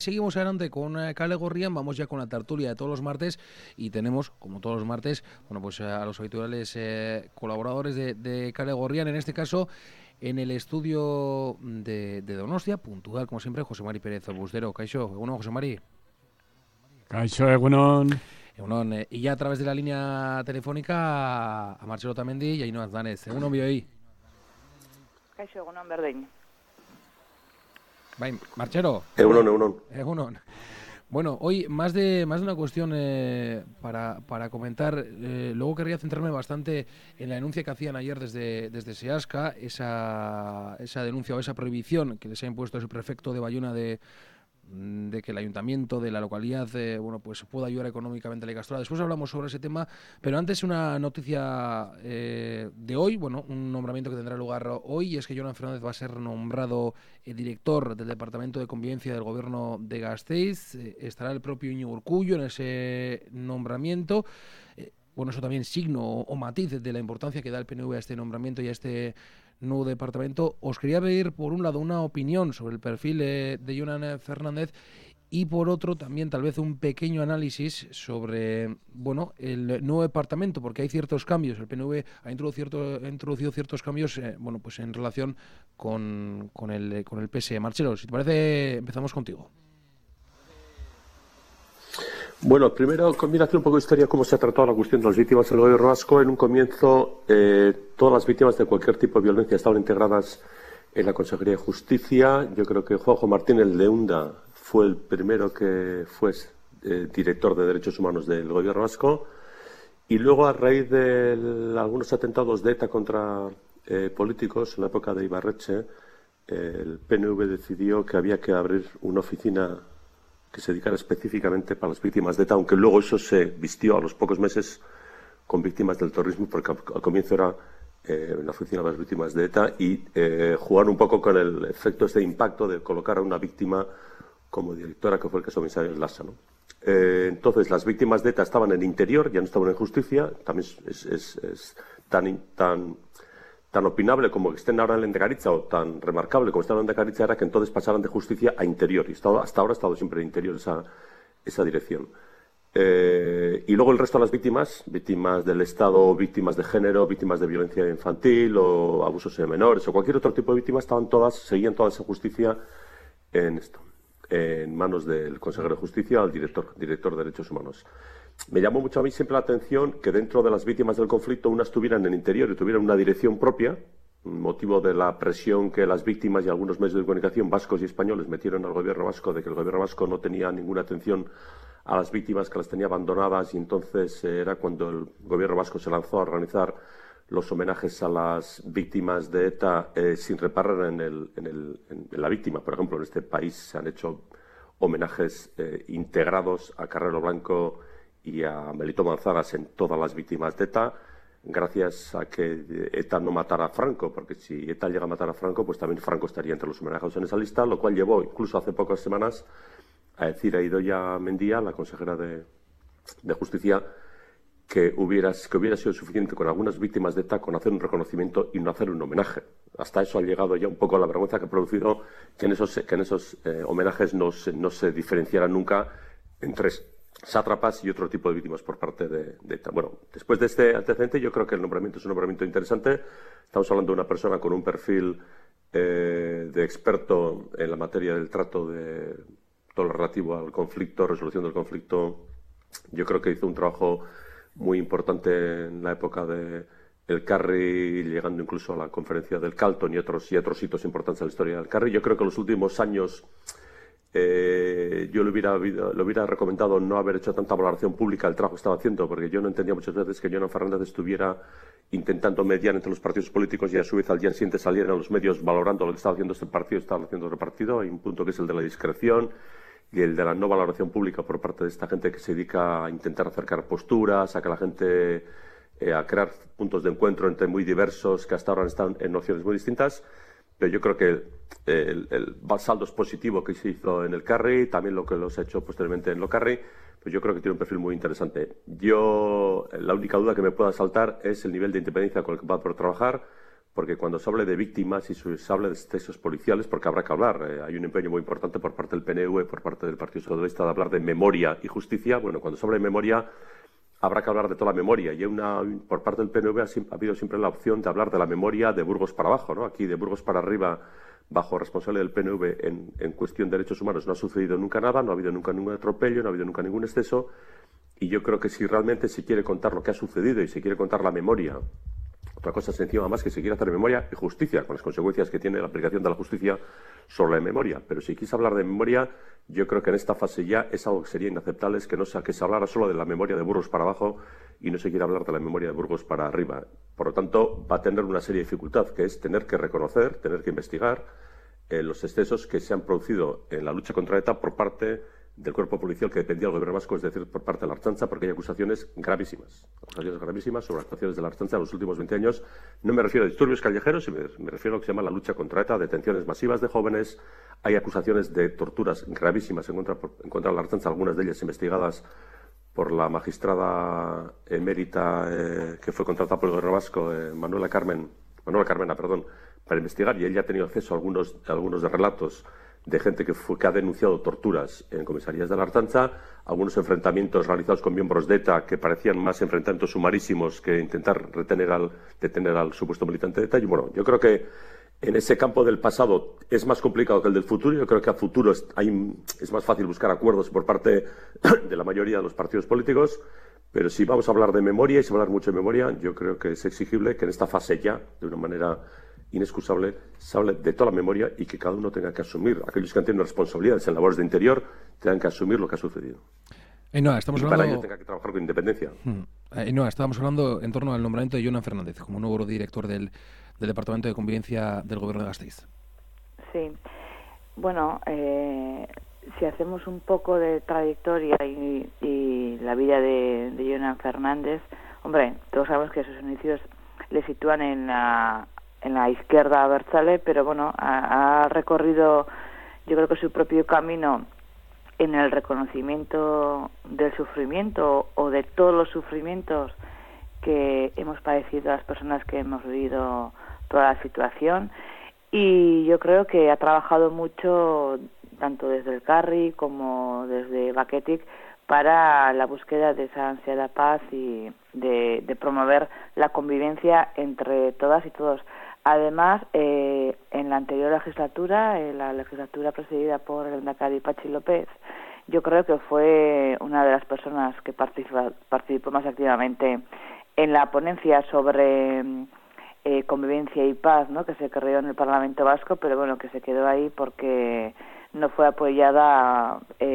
Seguimos adelante con Kale Gorrian, vamos ya con la tertulia de todos los martes y tenemos, como todos los martes, bueno, pues a los habituales colaboradores de Kale Gorrian, en este caso en el estudio de Donostia, puntual como siempre, José Mari Pérez Bustero. Kaixo, egunon, José Mari. Kaixo, egunon. Egunon, y ya a través de la línea telefónica a Marcelo Tamendi y a Ainhoa Danez. Egunon, bioi. Kaixo, egunon, berdein. Bai, Marchero. Egunon. Bueno, hoy más de una cuestión para comentar. Luego querría centrarme bastante en la denuncia que hacían ayer desde Seasca, esa denuncia o esa prohibición que les ha impuesto el prefecto de Bayona de que el ayuntamiento de la localidad pues pueda ayudar económicamente a la Ikastola. Después hablamos sobre ese tema, pero antes una noticia de hoy, bueno, un nombramiento que tendrá lugar hoy, y es que Jonan Fernández va a ser nombrado director del Departamento de Convivencia del Gobierno de Gasteiz. Estará el propio Íñigo Urkullu en ese nombramiento. Bueno, eso también signo o matiz de la importancia que da el PNV a este nombramiento y a este nuevo departamento. Os quería pedir, por un lado, una opinión sobre el perfil de Jonan Fernández y, por otro, también tal vez un pequeño análisis sobre, bueno, el nuevo departamento, porque hay ciertos cambios. El PNV ha introducido ciertos cambios, bueno, pues en relación con el PSE. Marcelo, si te parece, empezamos contigo. Bueno, primero, mira, hacer un poco de historia cómo se ha tratado la cuestión de las víctimas del gobierno vasco. En un comienzo, todas las víctimas de cualquier tipo de violencia estaban integradas en la Consejería de Justicia. Yo creo que Juanjo Martín, el de UNDA, fue el primero que fue director de Derechos Humanos del gobierno vasco. Y luego, a raíz de algunos atentados de ETA contra políticos en la época de Ibarretxe, el PNV decidió que había que abrir una oficina que se dedicara específicamente para las víctimas de ETA, aunque luego eso se vistió a los pocos meses con víctimas del terrorismo, porque al comienzo era una oficina para las víctimas de ETA, y jugar un poco con el efecto de impacto de colocar a una víctima como directora, que fue el caso de Misael Lassa, ¿no? Entonces, las víctimas de ETA estaban en interior, ya no estaban en justicia. También es tan opinable como que estén ahora en Lehendakaritza, o tan remarcable como están en Lehendakaritza, era que entonces pasaran de justicia a interior, y hasta ahora ha estado siempre en interior esa dirección. Y luego el resto de las víctimas del Estado, víctimas de género, víctimas de violencia infantil o abusos de menores o cualquier otro tipo de víctimas, seguían toda esa justicia en manos del consejero de Justicia, al director de Derechos Humanos. Me llamó mucho a mí siempre la atención que dentro de las víctimas del conflicto unas estuvieran en interior y tuvieran una dirección propia, motivo de la presión que las víctimas y algunos medios de comunicación vascos y españoles metieron al gobierno vasco, de que el gobierno vasco no tenía ninguna atención a las víctimas, que las tenía abandonadas, y entonces era cuando el gobierno vasco se lanzó a organizar los homenajes a las víctimas de ETA sin reparar en la víctima. Por ejemplo, en este país se han hecho homenajes integrados a Carrero Blanco y a Melito Manzanas en todas las víctimas de ETA, gracias a que ETA no matara a Franco, porque si ETA llega a matar a Franco, pues también Franco estaría entre los homenajeados en esa lista, lo cual llevó incluso hace pocas semanas a decir a Idoia Mendia, la consejera de Justicia, que hubiera sido suficiente con algunas víctimas de ETA con hacer un reconocimiento y no hacer un homenaje. Hasta eso ha llegado ya un poco la vergüenza que ha producido que en esos homenajes no se diferenciaran nunca entre sátrapas y otro tipo de víctimas por parte de ETA. Bueno, después de este antecedente, yo creo que el nombramiento es un nombramiento interesante. Estamos hablando de una persona con un perfil de experto en la materia del trato de todo lo relativo al conflicto, resolución del conflicto. Yo creo que hizo un trabajo muy importante en la época de Elkarri, llegando incluso a la conferencia del Calton y otros hitos importantes en la historia del Elkarri. Yo creo que en los últimos años yo le hubiera recomendado no haber hecho tanta valoración pública del trabajo que estaba haciendo, porque yo no entendía muchas veces que Jonan Fernández estuviera intentando mediar entre los partidos políticos y a su vez al día siguiente salieran los medios valorando lo que estaba haciendo este partido, estaba haciendo otro partido. Hay un punto que es el de la discreción y el de la no valoración pública por parte de esta gente que se dedica a intentar acercar posturas, a que la gente a crear puntos de encuentro entre muy diversos que hasta ahora están en nociones muy distintas. Pero yo creo que el saldo es positivo que se hizo en el Elkarri, también lo que los ha hecho posteriormente en Lokarri, pues yo creo que tiene un perfil muy interesante. La única duda que me pueda saltar es el nivel de independencia con el que va a poder trabajar, porque cuando se hable de víctimas y se hable de excesos policiales, porque habrá que hablar, hay un empeño muy importante por parte del PNV, por parte del Partido Socialista, de hablar de memoria y justicia. Bueno, cuando se hable de memoria, habrá que hablar de toda la memoria. Y por parte del PNV ha habido siempre la opción de hablar de la memoria de Burgos para abajo, ¿no? Aquí, de Burgos para arriba, bajo responsabilidad del PNV en cuestión de derechos humanos, no ha sucedido nunca nada, no ha habido nunca ningún atropello, no ha habido nunca ningún exceso. Y yo creo que si realmente se quiere contar lo que ha sucedido y se quiere contar la memoria, otra cosa sencilla más que se quiere hacer memoria y justicia, con las consecuencias que tiene la aplicación de la justicia sobre la memoria. Pero si quise hablar de memoria, yo creo que en esta fase ya es algo que sería inaceptable, es que se hablara solo de la memoria de Burgos para abajo y no se quiere hablar de la memoria de Burgos para arriba. Por lo tanto, va a tener una serie de dificultades, que es tener que reconocer, tener que investigar los excesos que se han producido en la lucha contra ETA por parte del cuerpo policial que dependía del gobierno vasco, es decir, por parte de la Ertzaintza, porque hay acusaciones gravísimas sobre actuaciones de la Ertzaintza en los últimos 20 años. No me refiero a disturbios callejeros, me refiero a lo que se llama la lucha contra ETA, detenciones masivas de jóvenes. Hay acusaciones de torturas gravísimas en contra de la Ertzaintza, algunas de ellas investigadas por la magistrada emérita que fue contratada por el gobierno vasco, Manuela Carmena, para investigar, y ella ha tenido acceso a algunos de relatos de gente que ha denunciado torturas en comisarías de la Ertzaintza, algunos enfrentamientos realizados con miembros de ETA que parecían más enfrentamientos sumarísimos que intentar detener al supuesto militante de ETA. Y bueno, yo creo que en ese campo del pasado es más complicado que el del futuro. Yo creo que a futuro es más fácil buscar acuerdos por parte de la mayoría de los partidos políticos. Pero si vamos a hablar de memoria y se va a hablar mucho de memoria, yo creo que es exigible que en esta fase ya, de una manera inexcusable, se hable de toda la memoria y que cada uno tenga que asumir, aquellos que han tenido responsabilidades en labores de interior, tengan que asumir lo que ha sucedido. Estamos hablando... Para ello tenga que trabajar con independencia. Estábamos hablando en torno al nombramiento de Jonan Fernández como nuevo director del Departamento de Convivencia del Gobierno de Gasteiz. Sí. Bueno, si hacemos un poco de trayectoria y la vida de Jonan Fernández, hombre, todos sabemos que sus inicios le sitúan en la izquierda abertzale, pero bueno, ha recorrido, yo creo que su propio camino en el reconocimiento del sufrimiento o de todos los sufrimientos que hemos padecido las personas que hemos vivido toda la situación. Y yo creo que ha trabajado mucho, tanto desde el Carri como desde Baketik, para la búsqueda de esa ansiada paz y de promover la convivencia entre todas y todos. Además, en la anterior legislatura, la legislatura presidida por el lehendakari Patxi López, yo creo que fue una de las personas que participó más activamente en la ponencia sobre convivencia y paz, ¿no?, que se creó en el Parlamento Vasco, pero bueno, que se quedó ahí porque no fue apoyada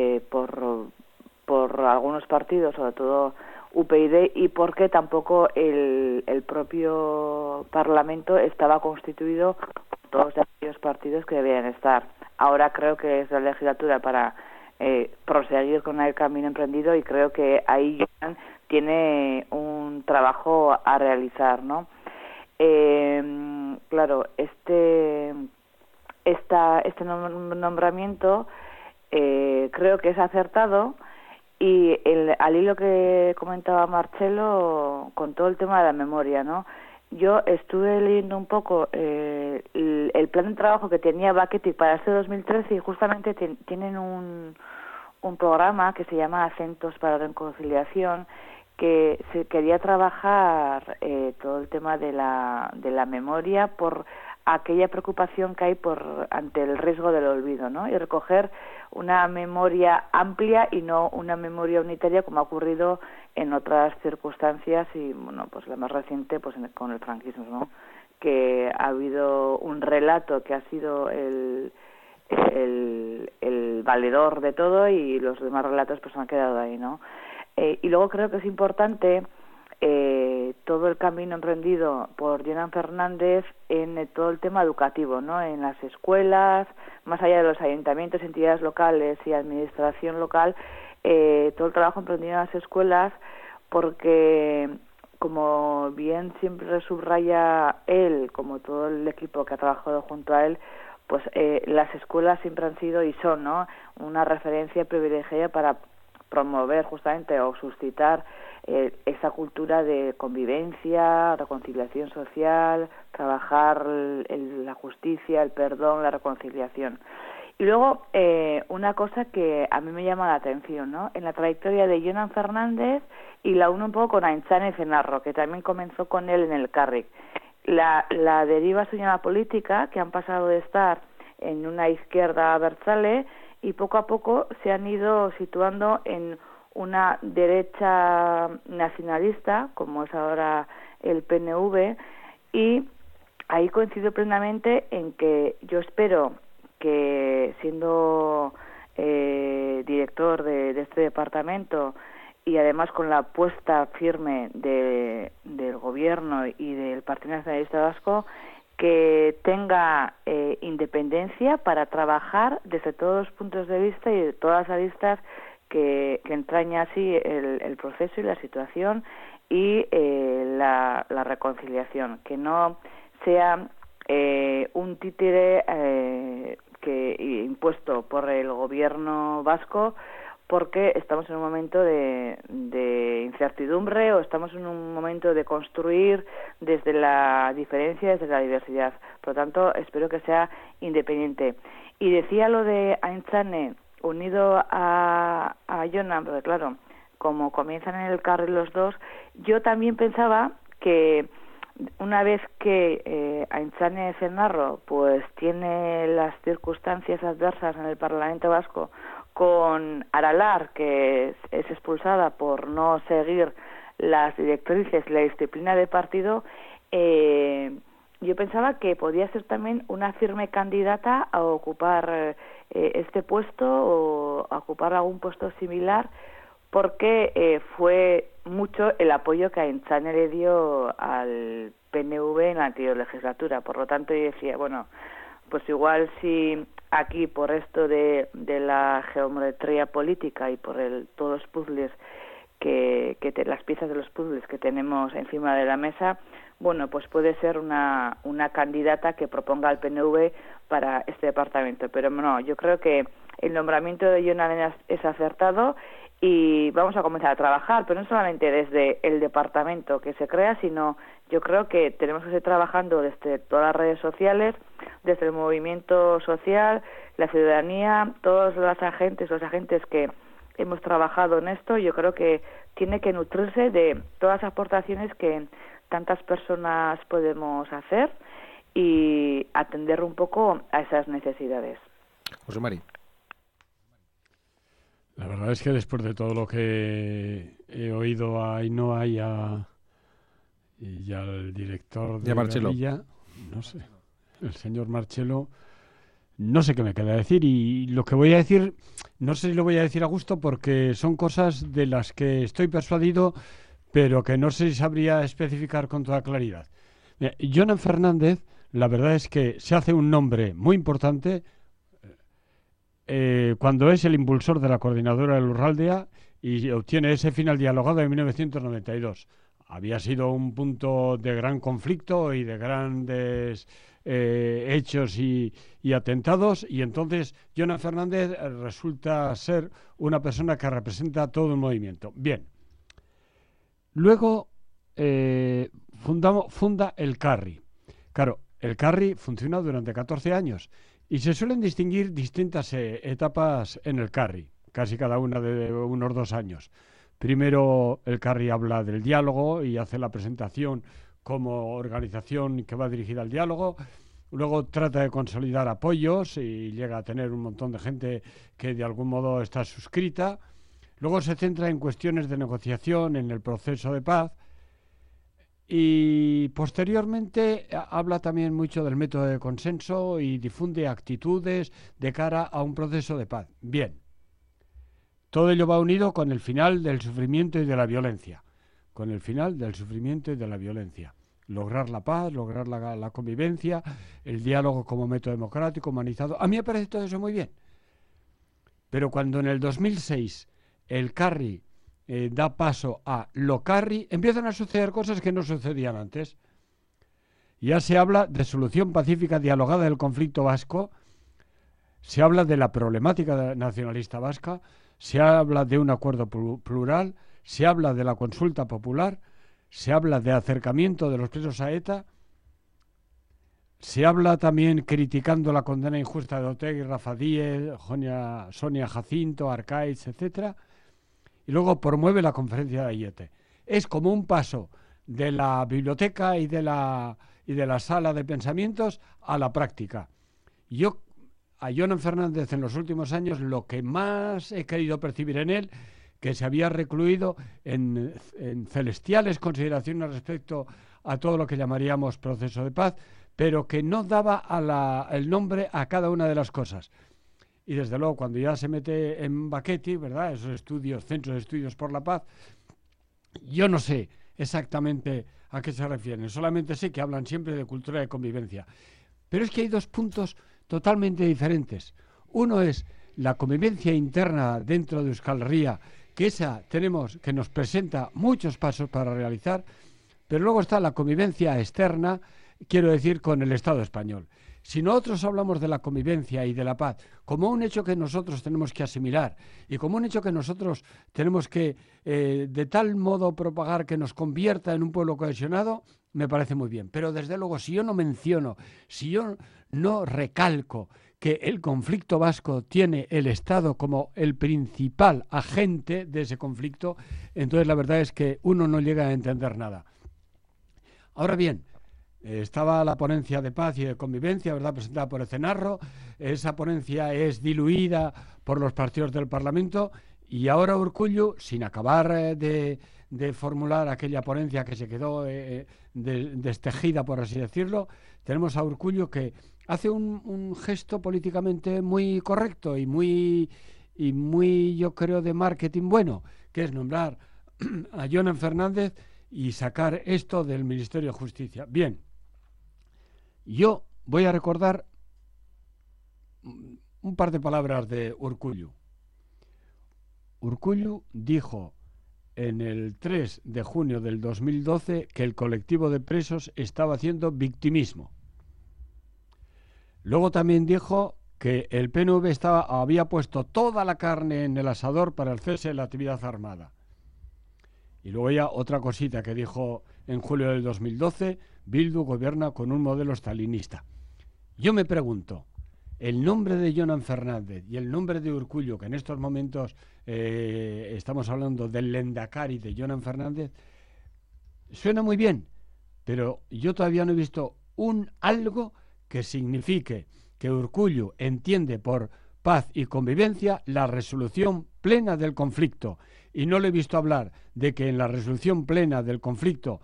por algunos partidos, sobre todo UPyD, y porque tampoco el propio Parlamento estaba constituido por todos aquellos partidos que debían estar. Ahora creo que es la legislatura para proseguir con el camino emprendido, y creo que ahí tiene un trabajo a realizar, ¿no? Claro, este nombramiento creo que es acertado. Y al hilo que comentaba Marcelo, con todo el tema de la memoria, ¿no? Yo estuve leyendo un poco el plan de trabajo que tenía Baketik para este 2013, y justamente tienen un programa que se llama Acentos para la Reconciliación, que se quería trabajar todo el tema de la memoria por aquella preocupación que hay ante el riesgo del olvido, ¿no? Y recoger una memoria amplia y no una memoria unitaria, como ha ocurrido en otras circunstancias, y bueno, pues la más reciente, pues con el franquismo, ¿no?, que ha habido un relato que ha sido el valedor de todo, y los demás relatos pues han quedado ahí, ¿no? Y luego creo que es importante todo el camino emprendido por Jonan Fernández en todo el tema educativo, ¿no?, en las escuelas, más allá de los ayuntamientos, entidades locales y administración local, todo el trabajo emprendido en las escuelas, porque, como bien siempre subraya él, como todo el equipo que ha trabajado junto a él, pues las escuelas siempre han sido y son, ¿no?, una referencia privilegiada para promover justamente o suscitar esa cultura de convivencia, reconciliación social, trabajar la justicia, el perdón, la reconciliación. Y luego, una cosa que a mí me llama la atención, ¿no? En la trayectoria de Jonan Fernández, y la uno un poco con Aintzane Ezenarro, que también comenzó con él en el Carrick. La deriva suya en la política, que han pasado de estar en una izquierda abertzale y poco a poco se han ido situando en una derecha nacionalista, como es ahora el PNV, y ahí coincido plenamente en que yo espero que, siendo director de este departamento y además con la apuesta firme del Gobierno y del Partido Nacionalista Vasco, que tenga independencia para trabajar desde todos los puntos de vista y de todas las aristas que entraña así el proceso y la situación y la reconciliación, que no sea un títere impuesto por el gobierno vasco, porque estamos en un momento de incertidumbre o estamos en un momento de construir desde la diferencia, desde la diversidad. Por lo tanto, espero que sea independiente. Y decía lo de Aintzane unido a Jonan, porque claro, como comienzan en el carril los dos, yo también pensaba que una vez que Aintzane Ezenarro pues tiene las circunstancias adversas en el Parlamento Vasco, con Aralar, que es expulsada por no seguir las directrices y la disciplina de partido, yo pensaba que podía ser también una firme candidata a ocupar este puesto o a ocupar algún puesto similar, porque fue mucho el apoyo que Aintzane le dio al PNV en la anterior legislatura. Por lo tanto, yo decía, bueno, pues igual si aquí por esto de la geometría política y por todos los puzzles las piezas de los puzzles que tenemos encima de la mesa, bueno, pues puede ser una candidata que proponga al PNV para este departamento. Pero no, yo creo que el nombramiento de Jonan es acertado y vamos a comenzar a trabajar, pero no solamente desde el departamento que se crea, sino yo creo que tenemos que seguir trabajando desde todas las redes sociales, desde el movimiento social, la ciudadanía, todos los agentes que hemos trabajado en esto. Yo creo que tiene que nutrirse de todas las aportaciones que tantas personas podemos hacer y atender un poco a esas necesidades. José Mari. La verdad es que después de todo lo que he oído a Ainhoa y al director de Marchelo, Villa, no sé, el señor Marchelo, no sé qué me queda decir, y lo que voy a decir, no sé si lo voy a decir a gusto porque son cosas de las que estoy persuadido, pero que no sé si sabría especificar con toda claridad. Mira, Jonan Fernández, la verdad es que se hace un nombre muy importante cuando es el impulsor de la coordinadora de Lurraldea y obtiene ese final dialogado en 1992. Había sido un punto de gran conflicto y de grandes hechos y atentados, y entonces Jonan Fernández resulta ser una persona que representa todo el movimiento. Bien. Luego funda el CARRI. Claro, el CARRI funciona durante 14 años y se suelen distinguir distintas etapas en el CARRI, casi cada una de unos 2 años. Primero el CARRI habla del diálogo y hace la presentación como organización que va dirigida al diálogo. Luego trata de consolidar apoyos y llega a tener un montón de gente que de algún modo está suscrita. Luego se centra en cuestiones de negociación en el proceso de paz y posteriormente habla también mucho del método de consenso y difunde actitudes de cara a un proceso de paz. Bien, todo ello va unido con el final del sufrimiento y de la violencia. Con el final del sufrimiento y de la violencia. Lograr la paz, lograr la convivencia, el diálogo como método democrático, humanizado. A mí me parece todo eso muy bien. Pero cuando en el 2006 el CARRI da paso a lo CARRI, empiezan a suceder cosas que no sucedían antes. Ya se habla de solución pacífica dialogada del conflicto vasco, se habla de la problemática nacionalista vasca, se habla de un acuerdo plural, se habla de la consulta popular, se habla de acercamiento de los presos a ETA, se habla también criticando la condena injusta de Otegi, Rafa Díez, Sonia Jacinto, Arcaiz, etcétera, y luego promueve la conferencia de Aiete. Es como un paso de la biblioteca y de la sala de pensamientos a la práctica. Yo a Jonan Fernández en los últimos años lo que más he querido percibir en él, que se había recluido en celestiales consideraciones respecto a todo lo que llamaríamos proceso de paz, pero que no daba el nombre a cada una de las cosas. Y desde luego, cuando ya se mete en Baquetti, ¿verdad?, esos estudios, centros de estudios por la paz, yo no sé exactamente a qué se refieren, solamente sé que hablan siempre de cultura de convivencia. Pero es que hay dos puntos totalmente diferentes. Uno es la convivencia interna dentro de Euskal Herria, que esa tenemos, que nos presenta muchos pasos para realizar, pero luego está la convivencia externa, quiero decir, con el Estado español. Si nosotros hablamos de la convivencia y de la paz como un hecho que nosotros tenemos que asimilar y como un hecho que nosotros tenemos que de tal modo propagar que nos convierta en un pueblo cohesionado, me parece muy bien. Pero desde luego, si yo no menciono, si yo no recalco que el conflicto vasco tiene el Estado como el principal agente de ese conflicto, entonces la verdad es que uno no llega a entender nada. Ahora bien, estaba la ponencia de paz y de convivencia, ¿verdad?, presentada por Ecenarro. Esa ponencia es diluida por los partidos del Parlamento y ahora Urkullu, sin acabar de formular aquella ponencia que se quedó destejida, por así decirlo, tenemos a Urkullu que hace un gesto políticamente muy correcto y muy, yo creo, de marketing bueno, que es nombrar a Jonan Fernández y sacar esto del Ministerio de Justicia. Bien. Yo voy a recordar un par de palabras de Urkullu. Urkullu dijo en el 3 de junio del 2012 que el colectivo de presos estaba haciendo victimismo. Luego también dijo que el PNV había puesto toda la carne en el asador para el cese de la actividad armada. Y luego ya otra cosita que dijo en julio del 2012, Bildu gobierna con un modelo stalinista. Yo me pregunto, el nombre de Jonan Fernández y el nombre de Urkullu, que en estos momentos estamos hablando del Lendakari de Jonan Fernández, suena muy bien, pero yo todavía no he visto algo que signifique que Urkullu entiende por paz y convivencia la resolución plena del conflicto. Y no le he visto hablar de que en la resolución plena del conflicto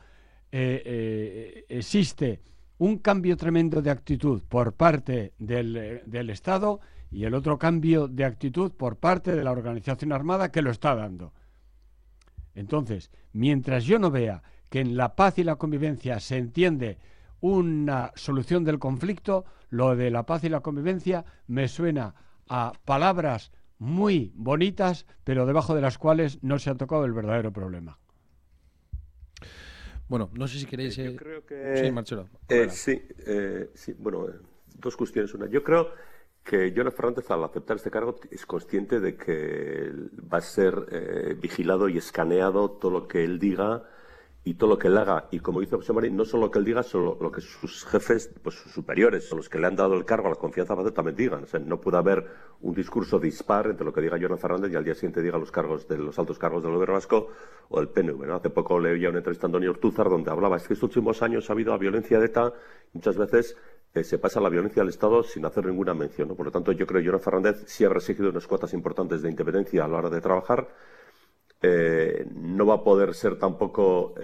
existe un cambio tremendo de actitud por parte del Estado y el otro cambio de actitud por parte de la organización armada que lo está dando. Entonces, mientras yo no vea que en la paz y la convivencia se entiende una solución del conflicto, lo de la paz y la convivencia me suena a palabras muy bonitas, pero debajo de las cuales no se ha tocado el verdadero problema. Bueno, no sé si queréis... Yo creo que... Sí, Marcelo. Sí, bueno, dos cuestiones. Una, yo creo que Jonan Fernández, al aceptar este cargo, es consciente de que va a ser vigilado y escaneado todo lo que él diga y todo lo que él haga. Y como dice José María, no solo lo que él diga, sino lo que sus jefes, pues sus superiores, son los que le han dado el cargo, la confianza, también digan. O sea, no puede haber un discurso dispar entre lo que diga Jonan Fernández y al día siguiente diga los altos cargos del gobierno vasco o del PNV, ¿no? Hace poco leía una entrevista a Antonio Ortúzar donde hablaba, es que estos últimos años ha habido la violencia de ETA, muchas veces se pasa la violencia del Estado sin hacer ninguna mención, ¿no? Por lo tanto, yo creo que Jonan Fernández sí ha exigido unas cuotas importantes de independencia a la hora de trabajar. No va a poder ser tampoco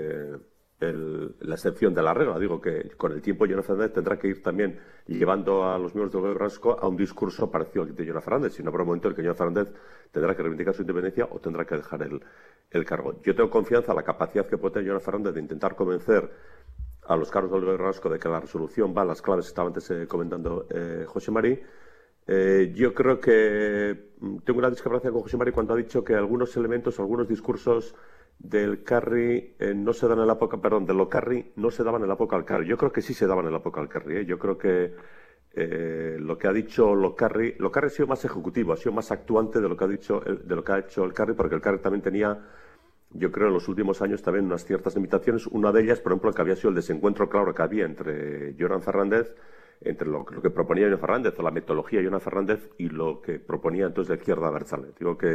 la excepción de la regla. Digo que con el tiempo Jonan Fernández tendrá que ir también llevando a los miembros del gobierno vasco a un discurso parecido al de Jonan Fernández, si no habrá un momento en el que Jonan Fernández tendrá que reivindicar su independencia o tendrá que dejar el cargo. Yo tengo confianza en la capacidad que puede tener Jonan Fernández de intentar convencer a los cargos del gobierno vasco de que la resolución va a las claves que estaba antes comentando José María. Yo creo que tengo una discrepancia con José María cuando ha dicho que algunos elementos, algunos discursos del Carri no se dan en la época, perdón, de lo Carri no se daban en la época al Carri. Yo creo que sí se daban en la época al Carri. Yo creo que lo que ha dicho Locarri ha sido más ejecutivo, ha sido más actuante de lo que ha hecho el Carri, porque el Carri también tenía, yo creo, en los últimos años también unas ciertas limitaciones. Una de ellas, por ejemplo, que había sido el desencuentro claro que había entre Jonan Fernández, entre lo que proponía Jonan Fernández, o la metodología de Jonan Fernández, y lo que proponía entonces la izquierda abertzale. Digo que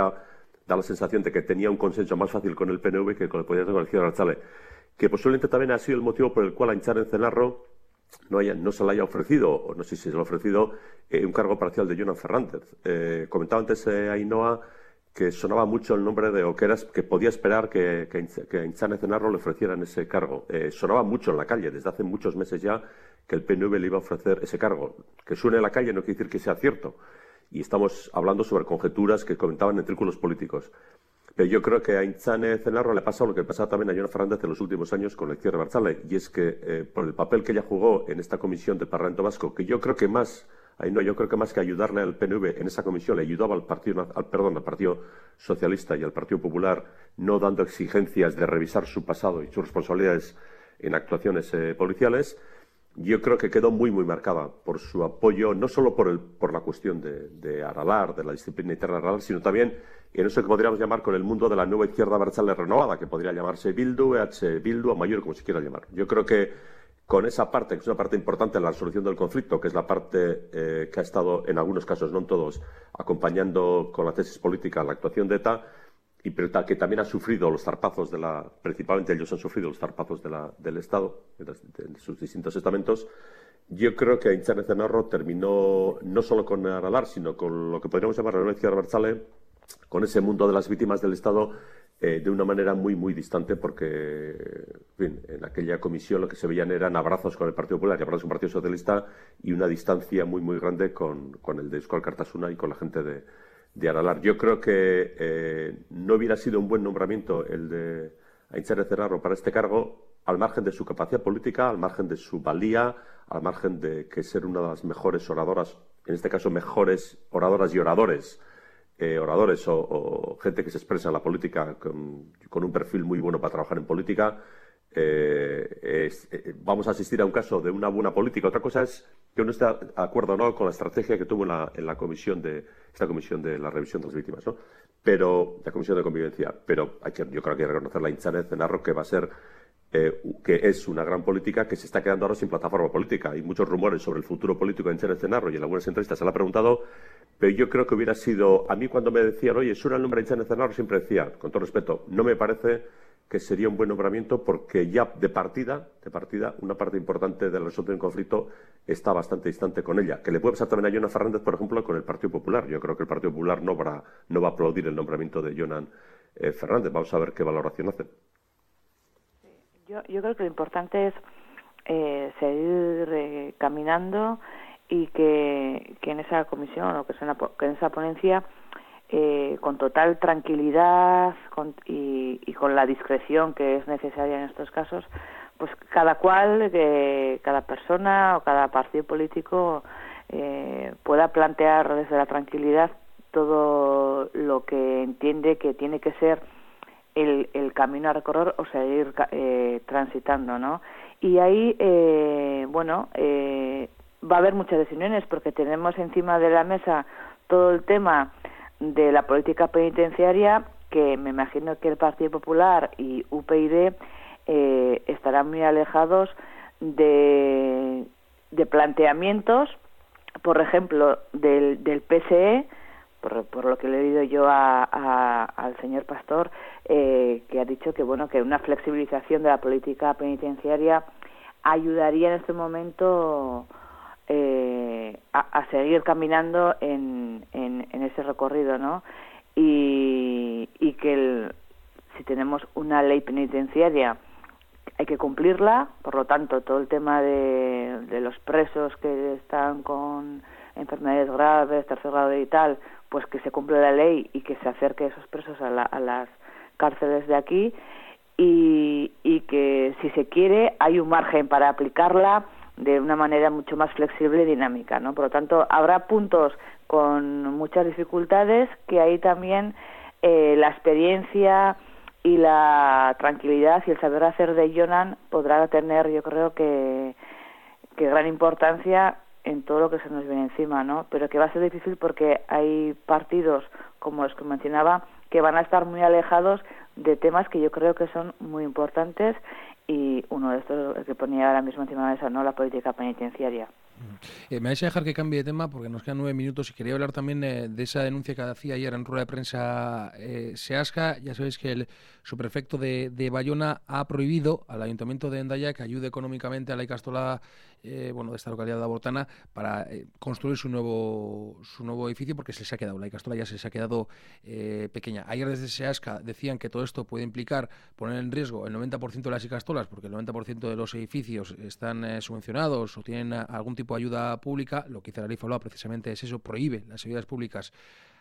da la sensación de que tenía un consenso más fácil con el PNV que con la izquierda abertzale, que posiblemente también ha sido el motivo por el cual a Aintzane Ezenarro no se le haya ofrecido, o no sé si se le ha ofrecido, un cargo parcial de Jonan Fernández. Comentaba antes Ainhoa que sonaba mucho el nombre de Oqueras, que podía esperar que Aintzane Ezenarro le ofrecieran ese cargo. Sonaba mucho en la calle, desde hace muchos meses ya, que el PNV le iba a ofrecer ese cargo. Que suene en la calle no quiere decir que sea cierto. Y estamos hablando sobre conjeturas que comentaban en círculos políticos. Pero yo creo que a Aintzane Ezenarro le pasa lo que pasaba también a Jonan Fernández en los últimos años con la izquierda abertzale, y es que por el papel que ella jugó en esta comisión del Parlamento Vasco, que yo creo que más que ayudarle al PNV en esa comisión, le ayudaba al Partido Socialista y al Partido Popular, no dando exigencias de revisar su pasado y sus responsabilidades en actuaciones policiales. Yo creo que quedó muy, muy marcada por su apoyo, no solo por la cuestión de Aralar, de la disciplina interna de Aralar, sino también en eso que podríamos llamar con el mundo de la nueva izquierda abertzale renovada, que podría llamarse Bildu, Bildu, Amaiur, como se quiera llamar. Yo creo que con esa parte, que es una parte importante en la resolución del conflicto, que es la parte que ha estado, en algunos casos, no en todos, acompañando con la tesis política la actuación de ETA, pero que también ha sufrido los zarpazos principalmente ellos han sufrido los zarpazos del Estado, de sus distintos estamentos. Yo creo que Aintzane Ezenarro terminó no solo con Aralar, sino con lo que podríamos llamar la nueva izquierda abertzale, con ese mundo de las víctimas del Estado, de una manera muy, muy distante, porque en fin, en aquella comisión lo que se veían eran abrazos con el Partido Popular y abrazos con el Partido Socialista, y una distancia muy, muy grande con el de Euskal Alkartasuna y con la gente de Aralar. Yo creo que no hubiera sido un buen nombramiento el de Aintzane Ezenarro para este cargo, al margen de su capacidad política, al margen de su valía, al margen de que ser una de las mejores oradoras, en este caso mejores oradoras y oradores, o gente que se expresa en la política con un perfil muy bueno para trabajar en política. Vamos a asistir a un caso de una buena política. Otra cosa es que uno esté de acuerdo o no con la estrategia que tuvo en la comisión de la revisión de las víctimas, ¿no? Pero la comisión de convivencia. Pero yo creo que hay que reconocer la Aintzane Ezenarro, que va a ser que es una gran política que se está quedando ahora sin plataforma política. Hay muchos rumores sobre el futuro político de Aintzane Ezenarro, y en algunas entrevistas se le ha preguntado, pero yo creo que hubiera sido, a mí cuando me decían, oye, suena el nombre de Aintzane Ezenarro, siempre decía, con todo respeto, no me parece que sería un buen nombramiento, porque ya de partida, una parte importante de la resolución del conflicto está bastante distante con ella. Que le puede pasar también a Jonan Fernández, por ejemplo, con el Partido Popular. Yo creo que el Partido Popular no va a aplaudir el nombramiento de Jonan Fernández. Vamos a ver qué valoración hace. Yo creo que lo importante es seguir caminando, y que en esa comisión, o que en esa ponencia, con total tranquilidad y con la discreción que es necesaria en estos casos, pues cada persona o cada partido político pueda plantear desde la tranquilidad todo lo que entiende que tiene que ser el camino a recorrer o seguir transitando, ¿no? Y ahí, va a haber muchas decisiones, porque tenemos encima de la mesa todo el tema de la política penitenciaria, que me imagino que el Partido Popular y UPyD estarán muy alejados de planteamientos, por ejemplo, del PSE, por lo que le he oído yo al señor Pastor, que ha dicho que una flexibilización de la política penitenciaria ayudaría en este momento a seguir caminando en ese recorrido, ¿no? Y que si tenemos una ley penitenciaria hay que cumplirla. Por lo tanto, todo el tema de los presos que están con enfermedades graves, tercer grado y tal, pues que se cumpla la ley y que se acerque esos presos a las cárceles de aquí, y que si se quiere hay un margen para aplicarla de una manera mucho más flexible y dinámica, ¿no? Por lo tanto, habrá puntos con muchas dificultades que ahí también la experiencia y la tranquilidad y el saber hacer de Jonan podrá tener, yo creo que gran importancia, en todo lo que se nos viene encima, ¿no? Pero que va a ser difícil porque hay partidos, como los que mencionaba, que van a estar muy alejados de temas que yo creo que son muy importantes, y uno de estos, el que ponía ahora mismo encima de la mesa, ¿no? La política penitenciaria. Me vais a dejar que cambie de tema porque nos quedan 9 minutos y quería hablar también de esa denuncia que hacía ayer en rueda de prensa Seasca. Ya sabéis que el subprefecto de Bayona ha prohibido al Ayuntamiento de Hendaya que ayude económicamente a la Ikastola de esta localidad de Abortana para construir su nuevo edificio, porque se les ha quedado, la Ikastola ya se ha quedado pequeña. Ayer desde Seasca decían que todo esto puede implicar poner en riesgo el 90% de las Ikastolas, porque el 90% de los edificios están subvencionados o tienen algún tipo de ayuda pública. Lo que dice la ley Falua precisamente es eso, prohíbe las ayudas públicas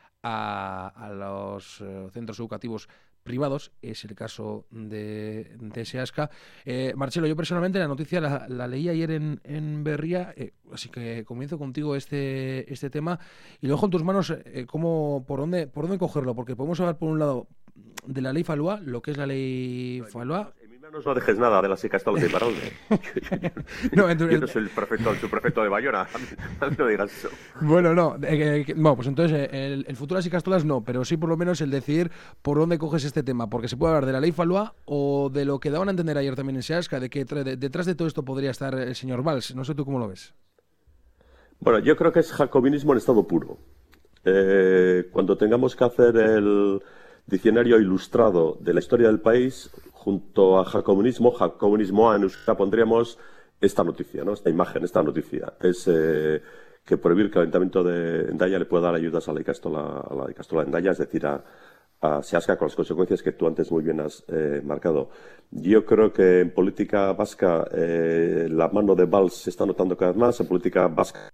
a los centros educativos privados. Es el caso de Seasca. Marcelo, yo personalmente la noticia la leí ayer en Berria, así que comienzo contigo este tema y lo dejo en tus manos. ¿Por dónde cogerlo? Porque podemos hablar por un lado de la ley Falua, lo que es la ley Falua. No dejes nada de las Ikastolas de Iparralde. Yo no soy el subprefecto de Bayona. No digas eso. Bueno, no. Pues entonces el futuro de las Ikastolas no, pero sí por lo menos el decidir por dónde coges este tema, porque se puede hablar de la ley Falua o de lo que daban a entender ayer también en Seasca, de que detrás de todo esto podría estar el señor Valls. No sé tú cómo lo ves. Bueno, yo creo que es jacobinismo en estado puro. Cuando tengamos que hacer el diccionario ilustrado de la historia del país, junto a jacobinismo en euskera pondríamos esta noticia, ¿no? Esta imagen, esta noticia. Es que prohibir que el Ayuntamiento de Hendaya le pueda dar ayudas a la Ikastola de Hendaya, es decir, a Seasca, con las consecuencias que tú antes muy bien has marcado. Yo creo que en política vasca la mano de Valls se está notando cada vez más. En política vasca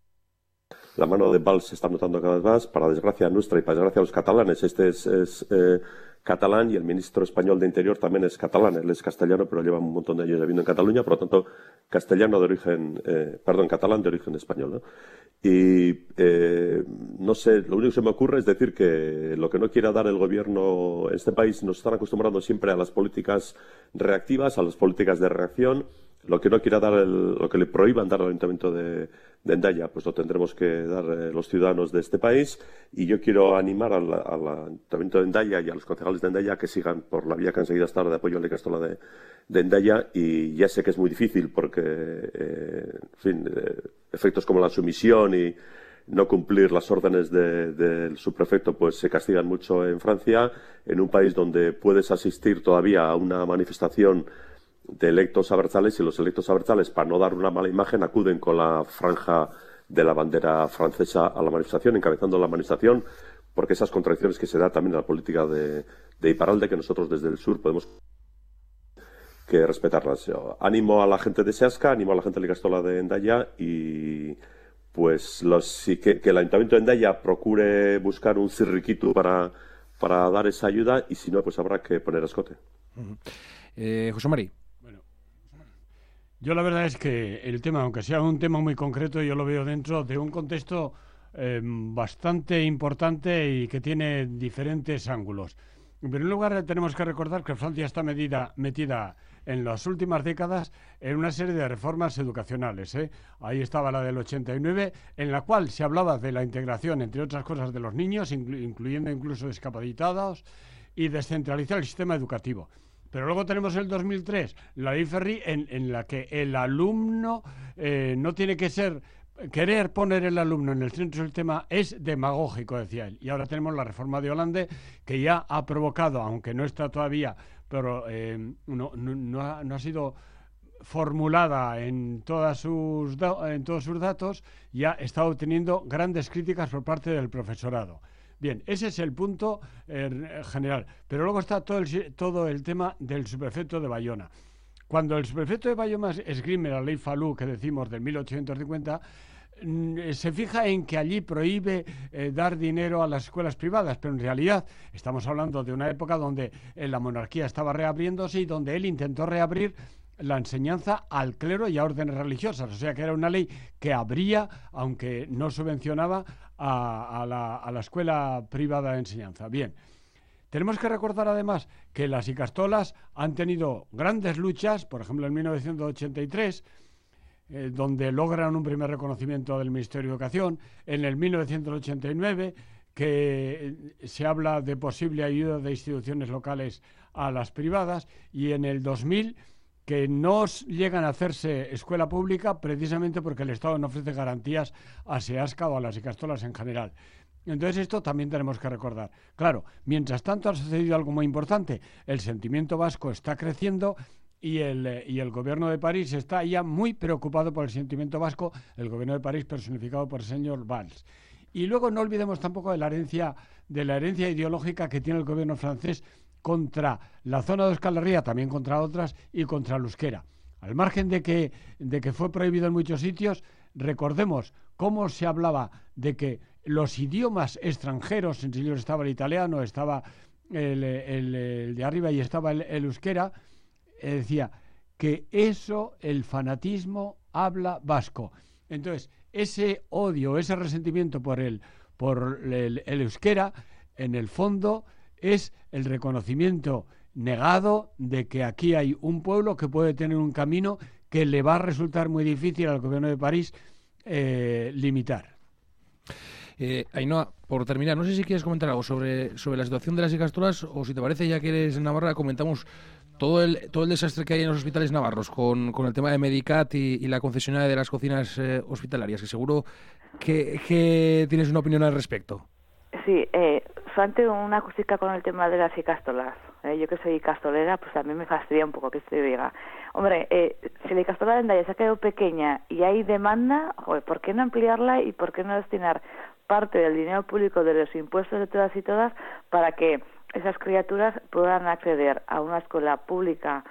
la mano de Valls se está notando cada vez más. Para desgracia nuestra y para desgracia de los catalanes, este es catalán, y el ministro español de Interior también es catalán. Él es castellano, pero lleva un montón de años viviendo en Cataluña, por lo tanto, catalán de origen español, ¿no? Y no sé, lo único que se me ocurre es decir que lo que no quiera dar el gobierno en este país, nos están acostumbrando siempre a las políticas reactivas, a las políticas de reacción. Lo que no quiera dar, lo que le prohíban dar al Ayuntamiento de Hendaya, pues lo tendremos que dar los ciudadanos de este país. Y yo quiero animar al Ayuntamiento de Hendaya y a los concejales de Hendaya que sigan por la vía que han seguido hasta ahora de apoyo a la Ikastola de Hendaya. Y ya sé que es muy difícil porque, efectos como la sumisión y no cumplir las órdenes del subprefecto pues se castigan mucho en Francia, en un país donde puedes asistir todavía a una manifestación de electos abertzales, y los electos abertzales, para no dar una mala imagen, acuden con la franja de la bandera francesa a la manifestación, encabezando la manifestación, porque esas contradicciones que se da también en la política de Iparralde, que nosotros desde el sur podemos que respetarlas. Animo a la gente de Seasca, animo a la gente de la Ikastola de Hendaya, y pues que el Ayuntamiento de Hendaya procure buscar un zirrikitu para dar esa ayuda, y si no, pues habrá que poner escote. José Mari. Yo la verdad es que el tema, aunque sea un tema muy concreto, yo lo veo dentro de un contexto bastante importante y que tiene diferentes ángulos. En primer lugar, tenemos que recordar que Francia está metida en las últimas décadas en una serie de reformas educacionales. Ahí estaba la del 89, en la cual se hablaba de la integración, entre otras cosas, de los niños, incluyendo incluso discapacitados, y descentralizar el sistema educativo. Pero luego tenemos el 2003, la ley Ferri, en la que el alumno no tiene que querer poner el alumno en el centro del tema es demagógico, decía él. Y ahora tenemos la reforma de Hollande, que ya ha provocado, aunque no está todavía, pero no ha sido formulada en todos sus datos, ya está obteniendo grandes críticas por parte del profesorado. Bien, ese es el punto general. Pero luego está todo el tema del subprefecto de Bayona. Cuando el subprefecto de Bayona esgrime la ley Falú, que decimos del 1850, se fija en que allí prohíbe dar dinero a las escuelas privadas, pero en realidad estamos hablando de una época donde la monarquía estaba reabriéndose y donde él intentó reabrir la enseñanza al clero y a órdenes religiosas, o sea que era una ley que abría, aunque no subvencionaba a la escuela privada de enseñanza. Bien, tenemos que recordar además que las Ikastolas han tenido grandes luchas, por ejemplo en 1983, donde logran un primer reconocimiento del Ministerio de Educación, en el 1989, que se habla de posible ayuda de instituciones locales a las privadas, y en el 2000, que no llegan a hacerse escuela pública precisamente porque el Estado no ofrece garantías a SEASCA o a las ikastolas en general. Entonces esto también tenemos que recordar. Claro, mientras tanto ha sucedido algo muy importante. El sentimiento vasco está creciendo y el gobierno de París está ya muy preocupado por el sentimiento vasco, el gobierno de París personificado por el señor Valls. Y luego no olvidemos tampoco de la herencia ideológica que tiene el gobierno francés contra la zona de Euskal Herria, también contra otras, y contra el euskera. Al margen de que fue prohibido en muchos sitios, recordemos cómo se hablaba de que los idiomas extranjeros, en serio estaba el italiano, estaba el de arriba y estaba el euskera, decía que eso, el fanatismo, habla vasco. Entonces, ese odio, ese resentimiento por el euskera, en el fondo, es el reconocimiento negado de que aquí hay un pueblo que puede tener un camino que le va a resultar muy difícil al gobierno de París limitar. Ainhoa, por terminar, no sé si quieres comentar algo sobre la situación de las ikastolas, o si te parece, ya que eres en Navarra, comentamos todo el desastre que hay en los hospitales navarros con el tema de Medicat y la concesionaria de las cocinas hospitalarias, que seguro que tienes una opinión al respecto. Sí, solamente una cosita con el tema de las ikastolas. Yo que soy ikastolera, pues a mí me fastidia un poco que se diga. Hombre, si la ikastola de Hendaya se ha quedado pequeña y hay demanda, joder, ¿por qué no ampliarla y por qué no destinar parte del dinero público de los impuestos de todas y todas para que esas criaturas puedan acceder a una escuela pública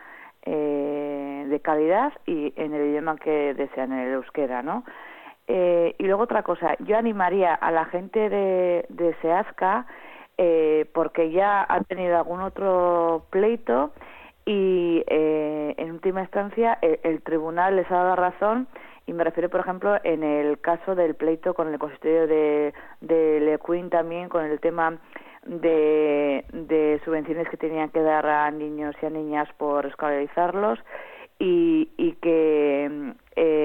de calidad y en el idioma que desean, en el euskera, ¿no? Y luego otra cosa, yo animaría a la gente de SEASCA, porque ya han tenido algún otro pleito y en última instancia el tribunal les ha dado razón, y me refiero, por ejemplo, en el caso del pleito con el consistorio de Lecuin, también con el tema de subvenciones que tenían que dar a niños y a niñas por escolarizarlos, y que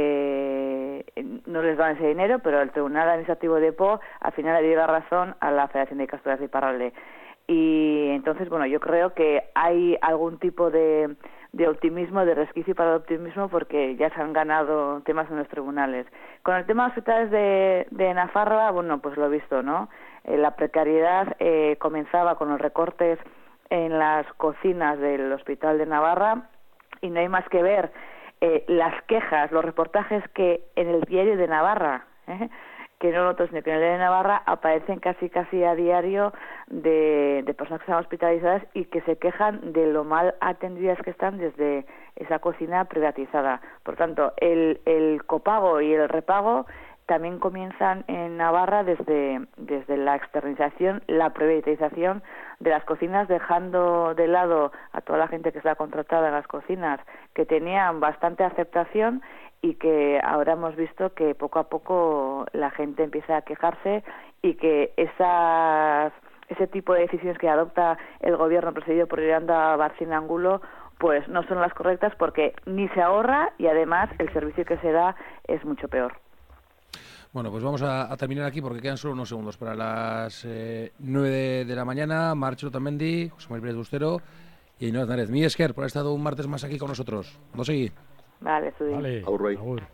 no les dan ese dinero, pero el Tribunal Administrativo de Po al final le dio la razón a la Federación de Ikastolas de Iparralde. Y entonces, bueno, yo creo que hay algún tipo de optimismo, de resquicio para el optimismo, porque ya se han ganado temas en los tribunales. Con el tema de los hospitales de Nafarroa, bueno, pues lo he visto, ¿no? La precariedad comenzaba con los recortes en las cocinas del Hospital de Navarra, y no hay más que ver las quejas, los reportajes que en el Diario de Navarra, que no otros, sino que en el Diario de Navarra aparecen casi a diario de personas que están hospitalizadas y que se quejan de lo mal atendidas que están desde esa cocina privatizada. Por tanto, el copago y el repago también comienzan en Navarra desde la externalización, la privatización de las cocinas, dejando de lado a toda la gente que está contratada en las cocinas, que tenían bastante aceptación, y que ahora hemos visto que poco a poco la gente empieza a quejarse, y que ese tipo de decisiones que adopta el gobierno presidido por Yolanda Barcina Angulo pues no son las correctas, porque ni se ahorra y además el servicio que se da es mucho peor. Bueno, pues vamos a terminar aquí porque quedan solo unos segundos para las 9 de la mañana. Martxo Otamendi, José María Pérez Bustero y Ainhoa Aznárez. Mi esker por haber estado un martes más aquí con nosotros. Vamos a seguir. Vale, Vale, Agur. agur.